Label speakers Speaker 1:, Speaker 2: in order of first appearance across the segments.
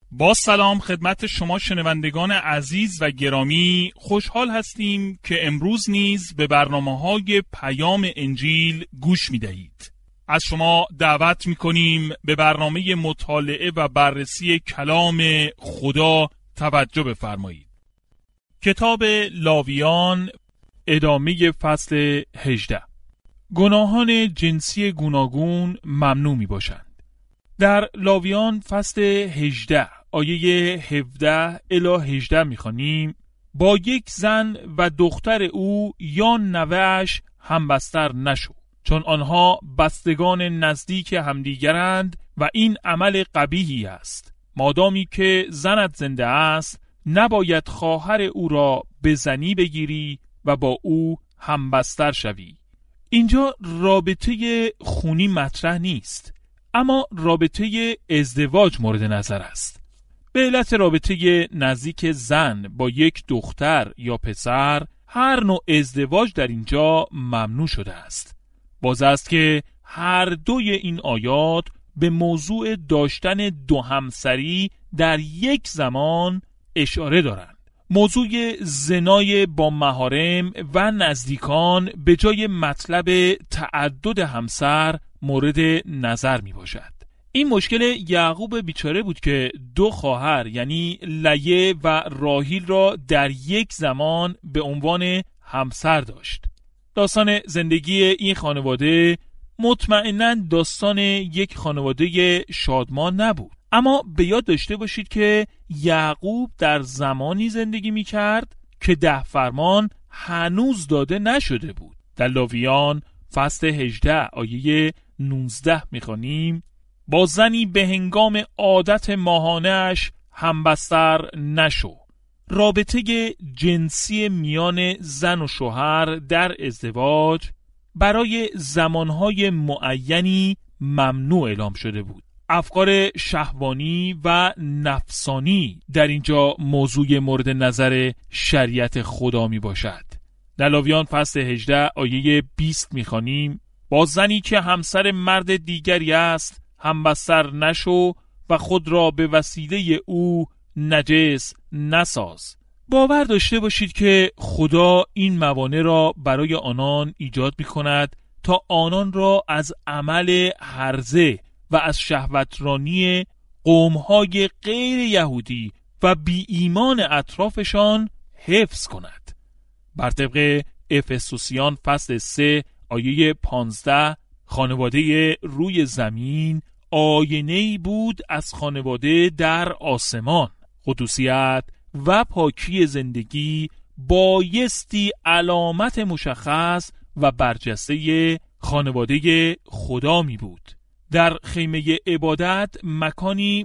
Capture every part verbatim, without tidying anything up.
Speaker 1: با سلام خدمت شما شنوندگان عزیز و گرامی، خوشحال هستیم که امروز نیز به برنامه‌های پیام انجیل گوش می‌دهید. از شما دعوت می‌کنیم به برنامه مطالعه و بررسی کلام خدا توجه بفرمایید. کتاب لاویان، ادامه فصل هجده. گناهان جنسی گوناگون ممنوع می‌باشند. در لاویان فصل هجده آیه هفده الی هجده می‌خوانیم: با یک زن و دختر او یا نوه‌اش همبستر نشو، چون آنها بستگان نزدیک همدیگرند و این عمل قبیحی است. مادامی که زنت زنده است، نباید خواهر او را به زنی بگیری و با او همبستر شوی. اینجا رابطه خونی مطرح نیست، اما رابطه ازدواج مورد نظر است. به علت رابطه نزدیک زن با یک دختر یا پسر، هر نوع ازدواج در اینجا ممنوع شده است. باز است که هر دوی این آیات به موضوع داشتن دو همسری در یک زمان اشاره دارند. موضوع زنای با محارم و نزدیکان به جای مطلب تعدد همسر مورد نظر می باشد. این مشکل یعقوب بیچاره بود که دو خواهر یعنی لیه و راحیل را در یک زمان به عنوان همسر داشت. داستان زندگی این خانواده مطمئناً داستان یک خانواده شادمان نبود، اما به یاد داشته باشید که یعقوب در زمانی زندگی می کرد که ده فرمان هنوز داده نشده بود. در لاویان فصل هجده آیه نوزده می خوانیم: با زنی به هنگام عادت ماهانه‌اش همبستر نشو. رابطه جنسی میان زن و شوهر در ازدواج برای زمانهای معینی ممنوع اعلام شده بود. افکار شهوانی و نفسانی در اینجا موضوع مورد نظر شریعت خدا می باشد. در لاویان فصل هجده آیه بیست می خوانیم: با زنی که همسر مرد دیگری است همبستر نشو و خود را به وسیله او نجس نساز. باور داشته باشید که خدا این موانع را برای آنان ایجاد می کند تا آنان را از عمل هرزه و از شهوترانی قوم‌های غیر یهودی و بی ایمان اطرافشان حفظ کند. بر طبق افسوسیان فصل سه آیه پانزده، خانواده روی زمین آینه‌ای بود از خانواده در آسمان. قدوسیت و پاکی زندگی بایستی علامت مشخص و برجسته خانواده خدا می بود. در خیمه عبادت مکانی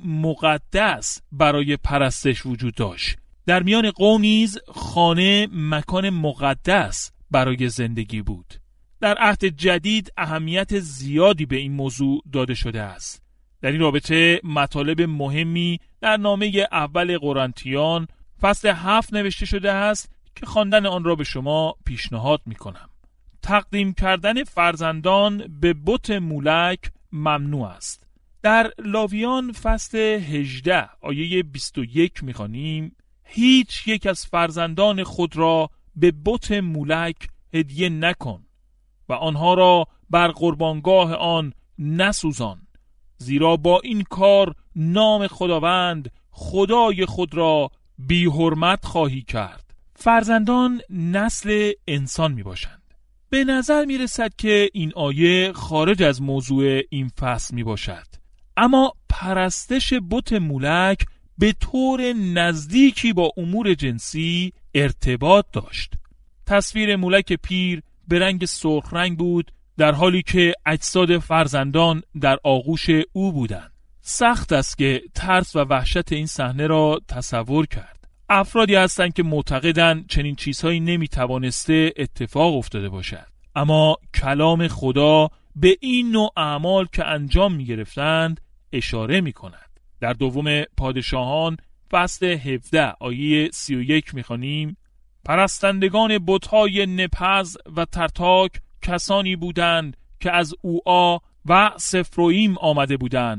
Speaker 1: مقدس برای پرستش وجود داشت. در میان قوم نیز خانه مکان مقدس برای زندگی بود. در عهد جدید اهمیت زیادی به این موضوع داده شده است. در این رابطه مطالب مهمی در نامه اول قرنتیان فصل هفت نوشته شده است که خواندن آن را به شما پیشنهاد می کنم. تقدیم کردن فرزندان به بت مولک ممنوع است. در لاویان فصل هجده آیه بیست و یک می خوانیم: هیچ یک از فرزندان خود را به بت مولک هدیه نکن و آنها را بر قربانگاه آن نسوزان، زیرا با این کار نام خداوند خدای خود را بی حرمت خواهی کرد. فرزندان نسل انسان می باشند. به نظر می رسد که این آیه خارج از موضوع این فصل می باشد، اما پرستش بت مولک به طور نزدیکی با امور جنسی ارتباط داشت. تصویر مولک پیر به رنگ سرخ رنگ بود، در حالی که اجساد فرزندان در آغوش او بودند. سخت است که ترس و وحشت این صحنه را تصور کرد. افرادی هستند که معتقدند چنین چیزهایی نمیتوانسته اتفاق افتاده باشد، اما کلام خدا به این نوع اعمال که انجام میگرفتند اشاره میکند. در دوم پادشاهان فصل هفده آیه سی و یک میخوانیم: پرستندگان بت‌های نپز و ترتاک کسانی بودند که از اوعا و سفرویم آمده بودند که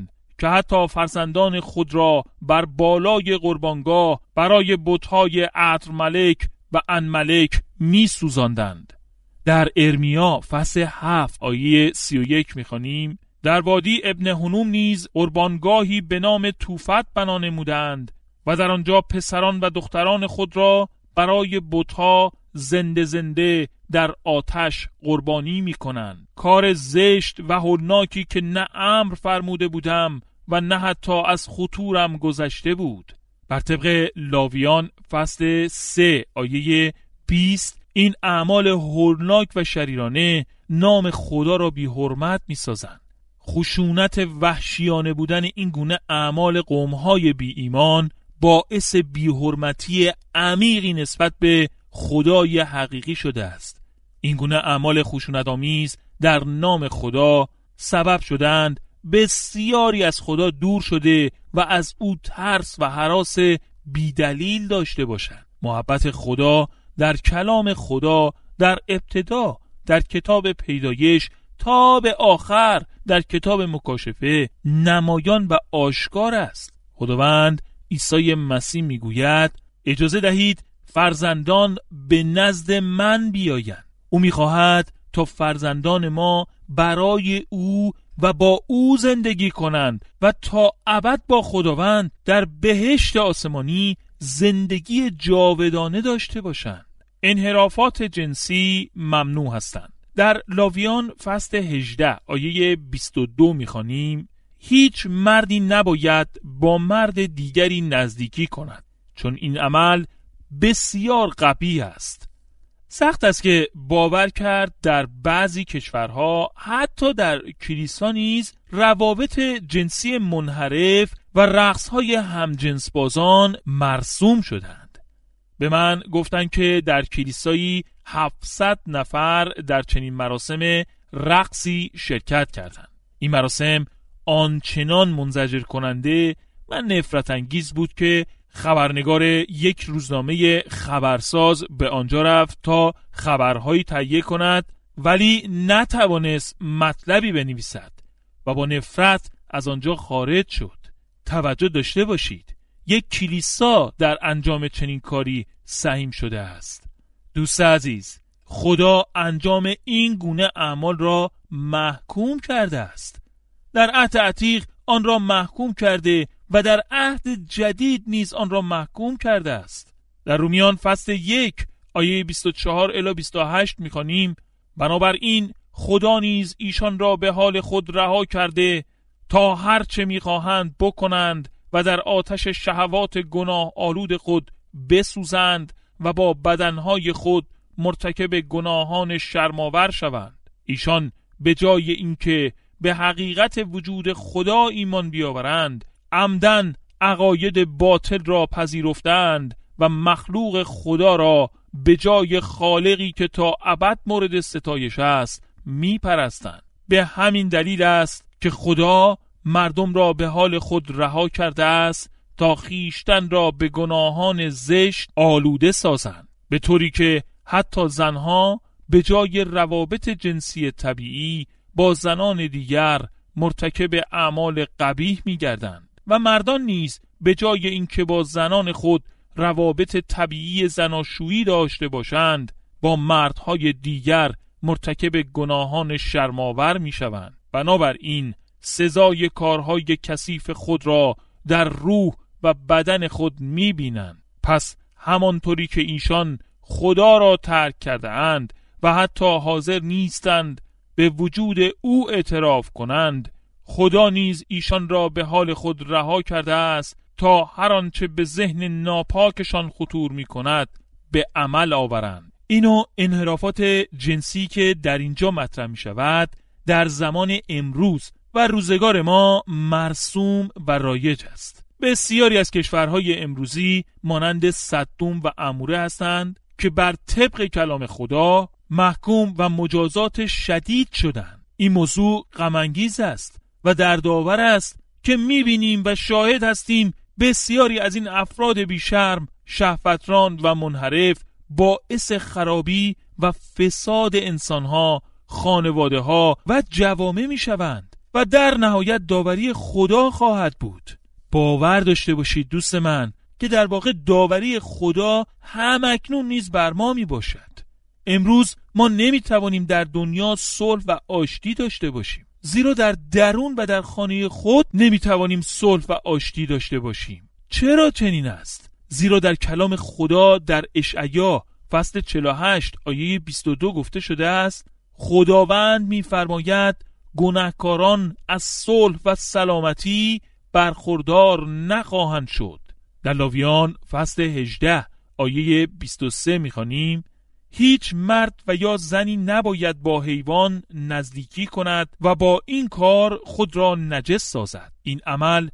Speaker 1: که حتی فرزندان خود را بر بالای قربانگاه برای بت‌های عطر ملک و ان ملک می سوزاندند. در ارمیا فصل هفت آیه سی و یک می خوانیم: در وادی ابن هنوم نیز قربانگاهی به نام توفت بنا نمودند و در آنجا پسران و دختران خود را برای بت‌ها زنده زنده در آتش قربانی می کنند. کار زشت و هولناکی که نه امر فرموده بودم و نه حتی از خطورم گذشته بود. بر طبق لاویان فصل سه آیه بیست این اعمال هولناک و شریرانه نام خدا را بی حرمت می سازند. خشونت وحشیانه بودن این گونه اعمال قوم‌های بی ایمان باعث بی حرمتی عمیقی نسبت به خدای حقیقی شده است. این گونه اعمال خشونت‌آمیز در نام خدا سبب شدند بسیاری از خدا دور شده و از او ترس و هراس بیدلیل داشته باشند. محبت خدا در کلام خدا در ابتدا در کتاب پیدایش تا به آخر در کتاب مکاشفه نمایان و آشکار است. خداوند عیسی مسیح میگوید اجازه دهید فرزندان به نزد من بیایند. او میخواهد تا فرزندان ما برای او و با او زندگی کنند و تا ابد با خداوند در بهشت آسمانی زندگی جاودانه داشته باشند. انحرافات جنسی ممنوع هستند. در لاویان فصل هجده آیه بیست و دو میخوانیم: هیچ مردی نباید با مرد دیگری نزدیکی کند، چون این عمل بسیار قبیح است. سخت است که باور کرد در بعضی کشورها حتی در کلیسا نیز روابط جنسی منحرف و رقص‌های همجنسبازان مرسوم شدند. به من گفتند که در کلیسایی هفتصد نفر در چنین مراسم رقصی شرکت کردند. این مراسم آنچنان منزجر کننده و نفرت انگیز بود که خبرنگار یک روزنامه خبرساز به آنجا رفت تا خبرهایی تهیه کند، ولی نتوانست مطلبی بنویسد و با نفرت از آنجا خارج شد. توجه داشته باشید، یک کلیسا در انجام چنین کاری سهیم شده است. دوست عزیز، خدا انجام این گونه اعمال را محکوم کرده است. در عهد عتیق آن را محکوم کرده و در عهد جدید نیز آن را محکوم کرده است. در رومیان فصل یک آیه بیست و چهار الی بیست و هشت می‌خوانیم: بنابراین خدا نیز ایشان را به حال خود رها کرده تا هر چه می‌خواهند بکنند و در آتش شهوات گناه آلود خود بسوزند و با بدنهای خود مرتکب گناهان شرم‌آور شوند. ایشان به جای اینکه به حقیقت وجود خدا ایمان بیاورند، عمدن عقاید باطل را پذیرفتند و مخلوق خدا را به جای خالقی که تا ابد مورد ستایش است می پرستند. به همین دلیل است که خدا مردم را به حال خود رها کرده است تا خیشتن را به گناهان زشت آلوده سازند، به طوری که حتی زنها به جای روابط جنسی طبیعی با زنان دیگر مرتکب اعمال قبیح می گردند و مردان نیز به جای اینکه با زنان خود روابط طبیعی زناشویی داشته باشند با مردهای دیگر مرتکب گناهان شرم‌آور می شوند. بنابراین سزای کارهای کثیف خود را در روح و بدن خود می بینند. پس همانطوری که ایشان خدا را ترک کرده اند و حتی حاضر نیستند به وجود او اعتراف کنند، خدا نیز ایشان را به حال خود رها کرده است تا هر آنچه به ذهن ناپاکشان خطور می کند به عمل آورند. اینو انحرافات جنسی که در اینجا مطرح می شود در زمان امروز و روزگار ما مرسوم و رایج است. بسیاری از کشورهای امروزی مانند صدوم و عموره هستند که بر طبق کلام خدا محکوم و مجازات شدید شدند. این موضوع غم انگیز است و دردآور است که می‌بینیم و شاهد هستیم بسیاری از این افراد بیشرم، شهوتران و منحرف باعث خرابی و فساد انسانها، خانواده‌ها و جوامع می‌شوند. و در نهایت داوری خدا خواهد بود. باور داشته باشید دوست من که در واقع داوری خدا هم اکنون نیز بر ما می باشد. امروز ما نمی توانیم در دنیا صلح و آشتی داشته باشیم، زیرا در درون و در خانه خود نمی توانیم صلح و آشتی داشته باشیم. چرا چنین است؟ زیرا در کلام خدا در اشعیا فصل چهل و هشت آیه بیست و دو گفته شده است: خداوند می‌فرماید گناهکاران از صلح و سلامتی برخوردار نخواهند شد. در لاویان فصل هجده آیه بیست و سه می‌خوانیم: هیچ مرد و یا زنی نباید با حیوان نزدیکی کند و با این کار خود را نجس سازد. این عمل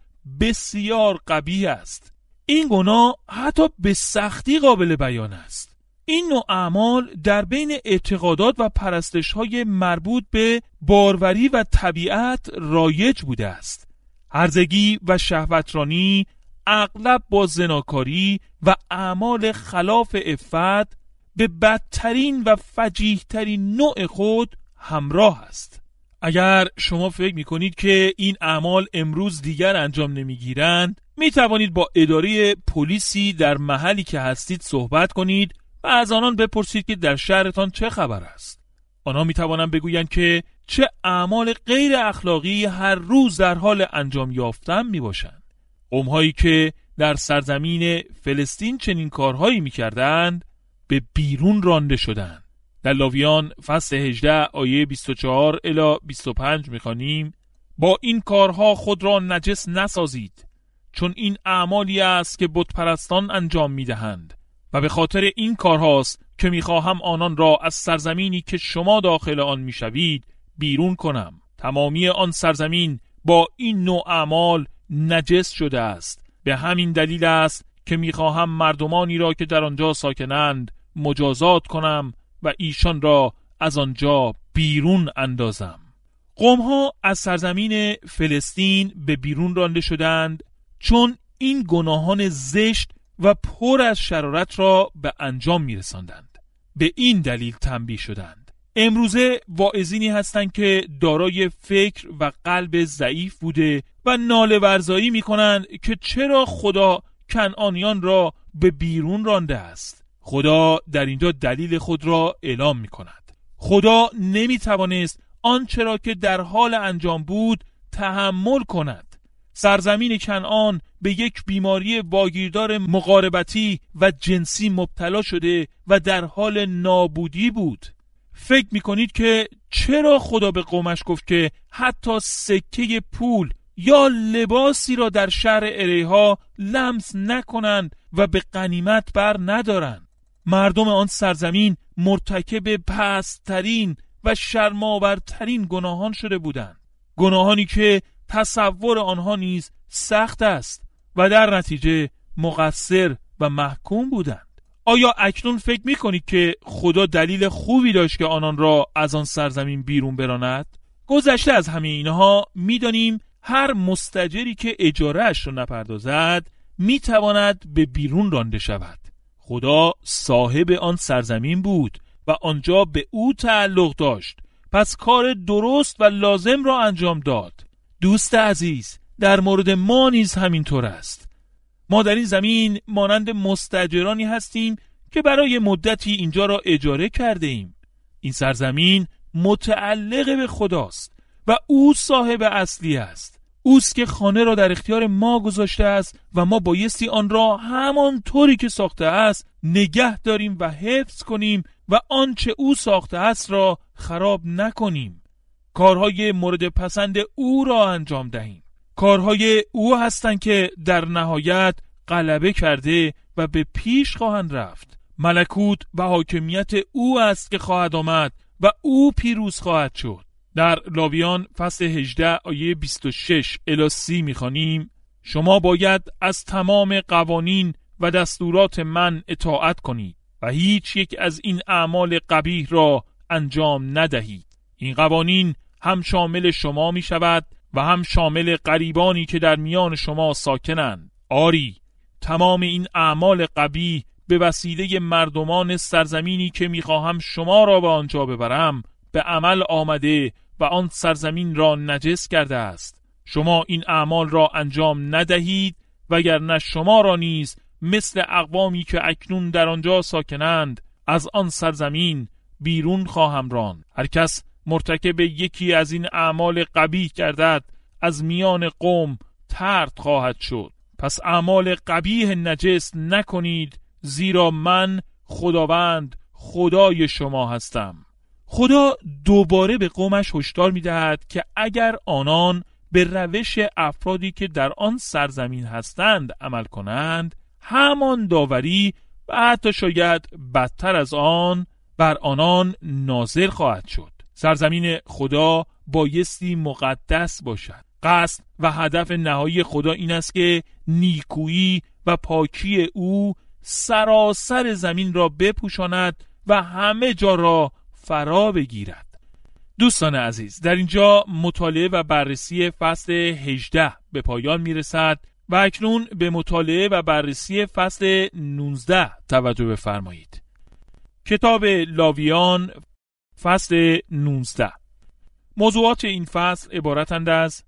Speaker 1: بسیار قبیح است. این گناه حتی به سختی قابل بیان است. این نوع اعمال در بین اعتقادات و پرستش‌های مربوط به باروری و طبیعت رایج بوده است. هرزگی و شهوترانی اغلب با زناکاری و اعمال خلاف عفت به بدترین و فجیح‌ترین نوع خود همراه است. اگر شما فکر می‌کنید که این اعمال امروز دیگر انجام نمی‌گیرند، می‌توانید با اداره پلیسی در محلی که هستید صحبت کنید و از آنان بپرسید که در شهرتان چه خبر است. آنها می‌توانند بگویند که چه اعمال غیر اخلاقی هر روز در حال انجام یافتن میباشند. قوم‌هایی که در سرزمین فلسطین چنین کارهایی میکردند به بیرون رانده شدند. در لاویان فصل هجده آیه بیست و چهار الی بیست و پنج میخوانیم: با این کارها خود را نجس نسازید، چون این اعمالی است که بت پرستان انجام میدهند و به خاطر این کارهاست که میخواهم آنان را از سرزمینی که شما داخل آن میشوید بیرون کنم. تمامی آن سرزمین با این نوع اعمال نجس شده است. به همین دلیل است که میخواهم مردمانی را که در آنجا ساکنند مجازات کنم و ایشان را از آنجا بیرون اندازم. قوم‌ها از سرزمین فلسطین به بیرون رانده شدند چون این گناهان زشت و پر از شرارت را به انجام میرساندند. به این دلیل تنبیه شدند. امروزه واعظینی هستند که دارای فکر و قلب ضعیف بوده و ناله ورزایی میکنند که چرا خدا کنعانیان را به بیرون رانده است. خدا در اینجا دلیل خود را اعلام میکند. خدا نمیتوانست آنچه را که در حال انجام بود تحمل کند. سرزمین کنعان به یک بیماری واگیردار مقاربتی و جنسی مبتلا شده و در حال نابودی بود. فکر میکنید که چرا خدا به قومش گفت که حتی سکه پول یا لباسی را در شهر اریحا لمس نکنند و به غنیمت بر ندارند؟ مردم آن سرزمین مرتکب پست‌ترین و شرم‌آورترین گناهان شده بودند، گناهانی که تصور آنها نیز سخت است و در نتیجه مقصر و محکوم بودند. آیا اکنون فکر می‌کنید که خدا دلیل خوبی داشت که آنان را از آن سرزمین بیرون براند؟ گذشته از همه اینها می‌دانیم هر مستاجری که اجاره‌اش را نپردازد می‌تواند به بیرون رانده شود. خدا صاحب آن سرزمین بود و آنجا به او تعلق داشت، پس کار درست و لازم را انجام داد. دوست عزیز، در مورد ما نیز همینطور است. ما در این زمین مانند مستاجرانی هستیم که برای مدتی اینجا را اجاره کرده ایم. این سرزمین متعلق به خداست و او صاحب اصلی است. اوست که خانه را در اختیار ما گذاشته است و ما بایستی آن را همان طوری که ساخته است نگه داریم و حفظ کنیم و آنچه او ساخته است را خراب نکنیم. کارهای مورد پسند او را انجام دهیم. کارهای او هستند که در نهایت غلبه کرده و به پیش خواهند رفت. ملکوت و حاکمیت او است که خواهد آمد و او پیروز خواهد شد. در لاویان فصل هجده آیه بیست و شش الی سی می‌خوانیم: شما باید از تمام قوانین و دستورات من اطاعت کنید و هیچ یک از این اعمال قبیح را انجام ندهید. این قوانین هم شامل شما می شود و هم شامل غریبانی که در میان شما ساکنند. آری، تمام این اعمال قبیح به وسیله مردمان سرزمینی که می خواهم شما را به آنجا ببرم به عمل آمده و آن سرزمین را نجس کرده است. شما این اعمال را انجام ندهید وگرنه شما را نیز مثل اقوامی که اکنون در آنجا ساکنند از آن سرزمین بیرون خواهم راند. هر کس مرتکب یکی از این اعمال قبیح گردد از میان قوم طرد خواهد شد. پس اعمال قبیح نجس نکنید، زیرا من خداوند خدای شما هستم. خدا دوباره به قومش هشدار می‌دهد که اگر آنان به روش افرادی که در آن سرزمین هستند عمل کنند، همان داوری و حتی شاید بدتر از آن بر آنان نازل خواهد شد. سرزمین خدا بایستی مقدس باشد. قصد و هدف نهایی خدا این است که نیکویی و پاکی او سراسر زمین را بپوشاند و همه جا را فرا بگیرد. دوستان عزیز، در اینجا مطالعه و بررسی فصل هجده به پایان میرسد و اکنون به مطالعه و بررسی فصل نوزده توجه بفرمایید. کتاب لاویان فصل نوزده. موضوعات این فصل عبارتند از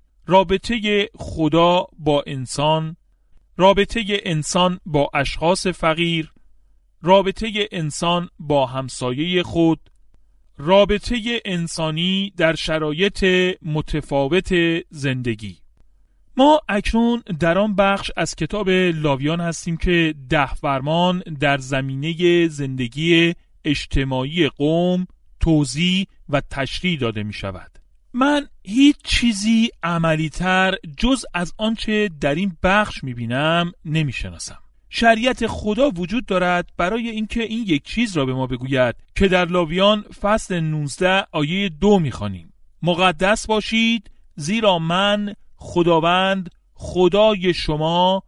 Speaker 1: رابطه خدا با انسان، رابطه انسان با اشخاص فقیر، رابطه انسان با همسایه خود، رابطه انسانی در شرایط متفاوت زندگی. ما اکنون در آن بخش از کتاب لاویان هستیم که ده فرمان در زمینه زندگی اجتماعی قوم توضیح و تشریح داده می شود. من هیچ چیزی عملی‌تر جز از آنچه در این بخش می بینم نمی شناسم. شریعت خدا وجود دارد برای اینکه این یک چیز را به ما بگوید که در لاویان فصل نوزده آیه دو می‌خوانیم: مقدس باشید زیرا من خداوند خدای شما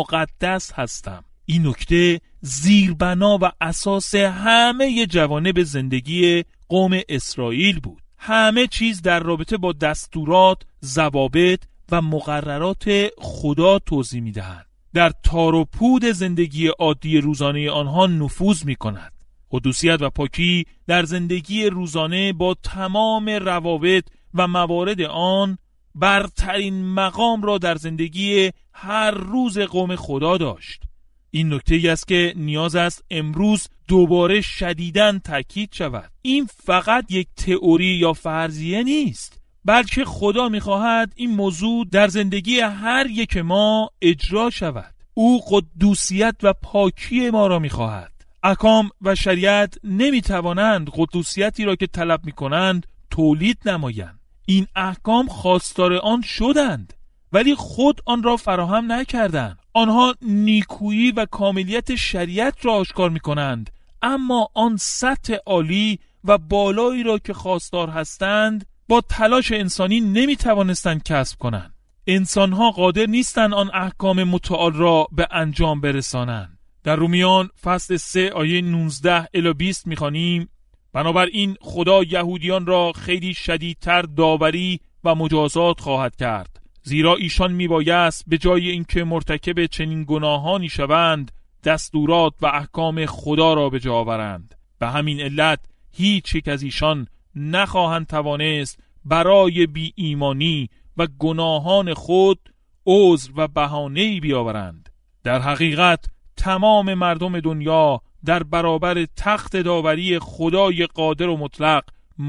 Speaker 1: مقدس هستم. این نکته زیربنا و اساس همه جوانب زندگی قوم اسرائیل بود. همه چیز در رابطه با دستورات، ضوابط و مقررات خدا توضیح می‌دهند. در تار و پود زندگی عادی روزانه آنها نفوذ می کند. قدوسیت و پاکی در زندگی روزانه با تمام روابط و موارد آن برترین مقام را در زندگی هر روز قوم خدا داشت. این نکته ای است که نیاز است امروز دوباره شدیداً تاکید شود. این فقط یک تئوری یا فرضیه نیست، بلکه خدا می‌خواهد این موضوع در زندگی هر یک ما اجرا شود. او قدوسیت و پاکی ما را می‌خواهد. احکام و شریعت نمی‌توانند قدوسیتی را که طلب می‌کنند تولید نمایند. این احکام خواستار آن شدند ولی خود آن را فراهم نکردند. آنها نیکویی و کاملیت شریعت را آشکار می‌کنند، اما آن سطح عالی و بالایی را که خواستار هستند با تلاش انسانی نمی توانستند کسب کنند. انسانها قادر نیستند آن احکام متعال را به انجام برسانند. در رومیان فصل سه آیه نوزده الی بیست می‌خوانیم: بنابراین خدا یهودیان را خیلی شدیدتر داوری و مجازات خواهد کرد، زیرا ایشان میبایست به جای اینکه مرتکب چنین گناهانی شوند دستورات و احکام خدا را به جا آورند. به همین علت هیچ یک از ایشان نخواهند توانست برای بی ایمانی و گناهان خود عذر و بهانه‌ای بیاورند. در حقیقت تمام مردم دنیا در برابر تخت داوری خدای قادر و مطلق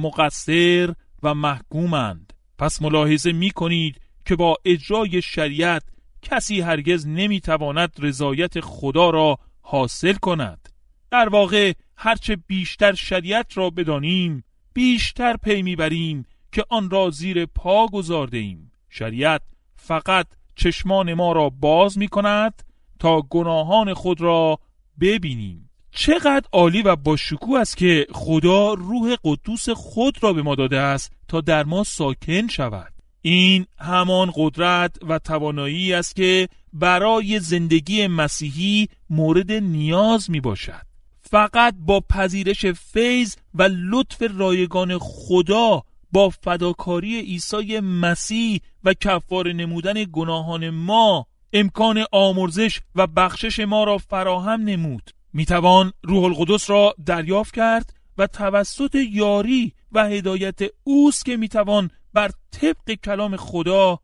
Speaker 1: مقصر و محکومند. پس ملاحظه می کنید که با اجرای شریعت کسی هرگز نمی تواند رضایت خدا را حاصل کند. در واقع هرچه بیشتر شریعت را بدانیم بیشتر پی میبریم که آن را زیر پا گذارده ایم. شریعت فقط چشمان ما را باز می کند تا گناهان خود را ببینیم. چقدر عالی و با شکوه است که خدا روح قدوس خود را به ما داده است تا در ما ساکن شود. این همان قدرت و توانایی است که برای زندگی مسیحی مورد نیاز می باشد. فقط با پذیرش فیض و لطف رایگان خدا، با فداکاری عیسی مسیح و کفاره نمودن گناهان ما، امکان آمرزش و بخشش ما را فراهم نمود. میتوان روح القدس را دریافت کرد و توسط یاری و هدایت اوست که میتوان بر طبق کلام خدا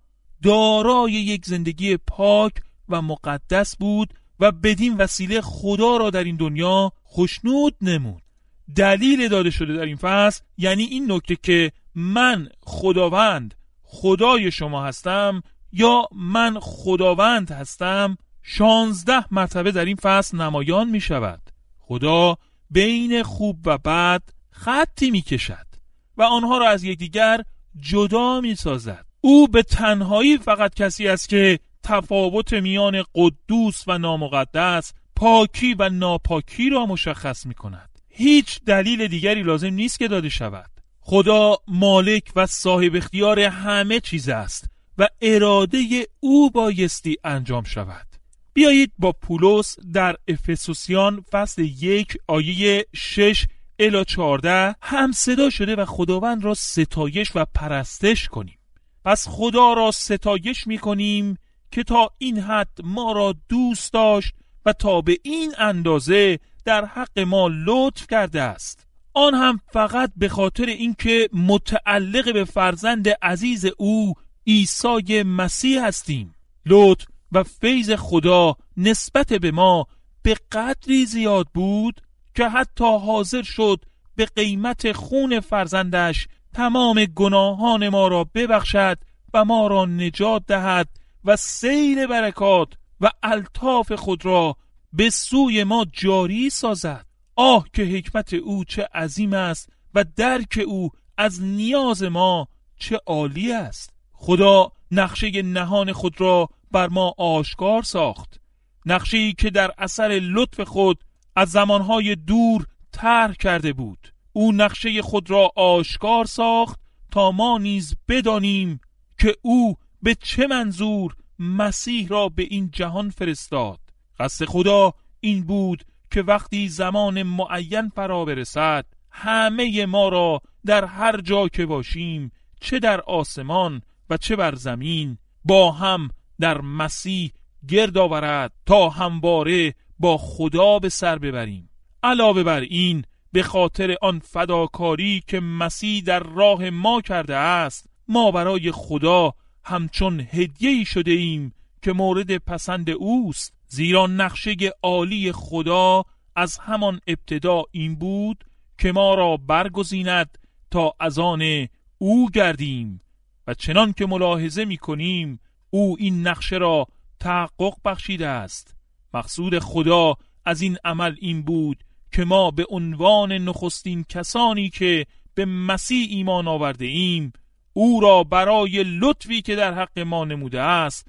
Speaker 1: دارای یک زندگی پاک و مقدس بود و بدین وسیله خدا را در این دنیا خوشنود نمود. دلیل داده شده در این فصل یعنی این نکته که من خداوند خدای شما هستم یا من خداوند هستم شانزده مرتبه در این فصل نمایان می شود. خدا بین خوب و بد خطی می کشد و آنها را از یکدیگر جدا می سازد. او به تنهایی فقط کسی است که تفاوت میان قدوس و نامقدس، پاکی و ناپاکی را مشخص می کند. هیچ دلیل دیگری لازم نیست که داده شود. خدا مالک و صاحب اختیار همه چیز است و اراده او بایستی انجام شود. بیایید با پولس در افسوسیان فصل یک آیه شش الی چهارده هم صدا شده و خداوند را ستایش و پرستش کنیم. پس خدا را ستایش می کنیم که تا این حد ما را دوست داشت و تا به این اندازه در حق ما لطف کرده است، آن هم فقط به خاطر اینکه متعلق به فرزند عزیز او عیسی مسیح هستیم. لطف و فیض خدا نسبت به ما به قدری زیاد بود که حتی حاضر شد به قیمت خون فرزندش تمام گناهان ما را ببخشد و ما را نجات دهد و سیل برکات و الطاف خود را به سوی ما جاری سازد. آه که حکمت او چه عظیم است و درک او از نیاز ما چه عالی است. خدا نقشه نهان خود را بر ما آشکار ساخت، نقشه‌ای که در اثر لطف خود از زمانهای دور طرح کرده بود. او نقشه خود را آشکار ساخت تا ما نیز بدانیم که او به چه منظور مسیح را به این جهان فرستاد. قصد خدا این بود که وقتی زمان معین فرا برسد همه ما را در هر جا که باشیم، چه در آسمان و چه بر زمین، با هم در مسیح گرد آورد تا همواره با خدا به سر ببریم. علاوه بر این، به خاطر آن فداکاری که مسیح در راه ما کرده است، ما برای خدا همچون هدیه‌ای شده ایم که مورد پسند اوست. زیرا نقشه عالی خدا از همان ابتدا این بود که ما را برگزیند تا از آن او گردیم و چنان که ملاحظه می کنیم او این نقشه را تحقق بخشیده است. مقصود خدا از این عمل این بود که ما به عنوان نخستین کسانی که به مسیح ایمان آورده ایم او را برای لطفی که در حق ما نموده است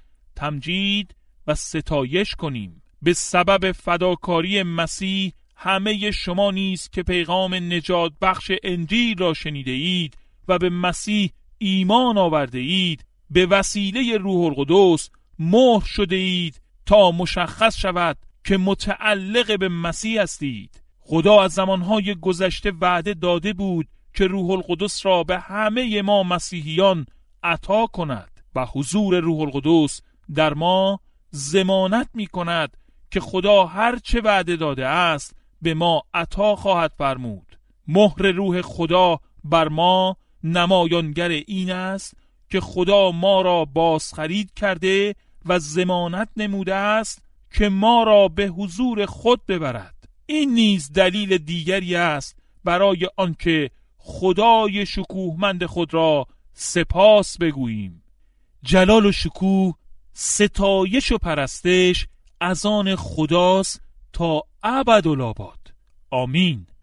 Speaker 1: تمجید و ستایش کنیم. به سبب فداکاری مسیح همه شما نیز که پیغام نجات بخش انجیل را شنیده اید و به مسیح ایمان آورده اید به وسیله روح القدس مهر شده اید تا مشخص شود که متعلق به مسیح هستید. خدا از زمانهای گذشته وعده داده بود که روح القدس را به همه ما مسیحیان عطا کند و حضور روح القدس در ما ضمانت می کند که خدا هر چه وعده داده است به ما عطا خواهد فرمود. مهر روح خدا بر ما نمایانگر این است که خدا ما را بازخرید کرده و ضمانت نموده است که ما را به حضور خود ببرد. این نیز دلیل دیگری است برای آنکه خدای شکوهمند خود را سپاس بگوییم. جلال و شکوه، ستایش و پرستش از آن خداست تا ابدالآباد. آمین.